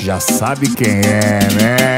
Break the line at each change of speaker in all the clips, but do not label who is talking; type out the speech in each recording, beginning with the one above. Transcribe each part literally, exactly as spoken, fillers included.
Já sabe quem é, né?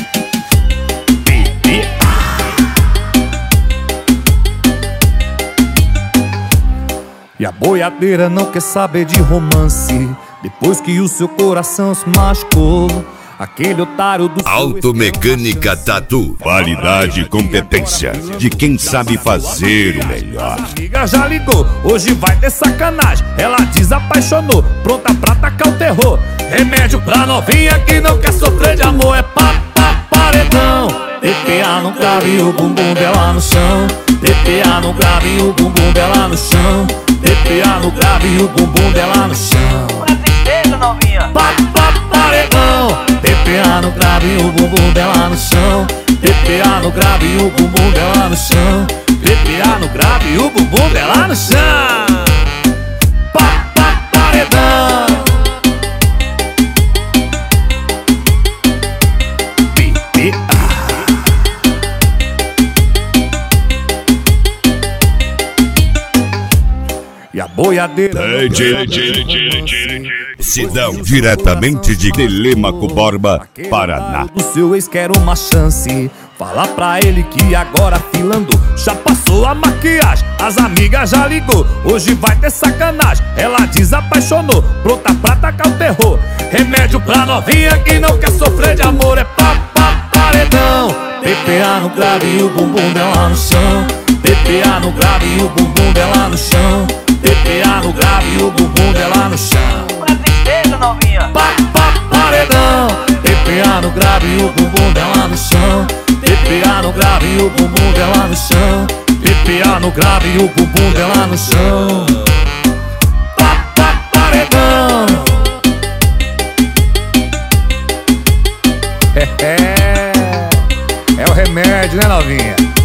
E a boiadeira não quer saber de romance, depois que o seu coração se machucou. Aquele otário do
Automecânica Tatu. Qualidade e competência de quem sabe fazer o melhor.
A amiga já ligou, hoje vai ter sacanagem. Ela desapaixonou, pronta pra tacar o terror. Remédio pra novinha que não quer sofrer de amor. É pá, pá, paredão. T P A no grave e o bumbum dela no chão. T P A no grave e o bumbum dela no chão. T P A no grave e o bumbum dela no chão.
Tristeza, novinha.
Pá, pá, paredão. T P A no grave e o bumbum dela no chão. T P A no grave e o bumbum dela no chão. T P A no grave e o bumbum dela no chão. Pá, pá, paredão. T P A. E a boiadeira
Sidão, diretamente de Telêmaco Borba, Paraná.
O seu ex quer uma chance. Fala pra ele que agora filando já passou a maquiagem. As amigas já ligou, hoje vai ter sacanagem. Ela desapaixonou, pronta pra tacar o terror. Remédio pra novinha que não quer sofrer de amor. É pá, pá, paredão. T P A no grave e o bumbum dela no chão. T P A no grave e o bumbum dela no chão. T P A no grave e o bumbum dela no chão.
Tristeza, novinha.
Pá, pá, paredão. T P A no grave e o bumbum dela no chão. T P A no grave e o bumbum dela no chão. T P A no grave e o bumbum dela no chão. Pá, pá, paredão. É, é, é o remédio, né, novinha?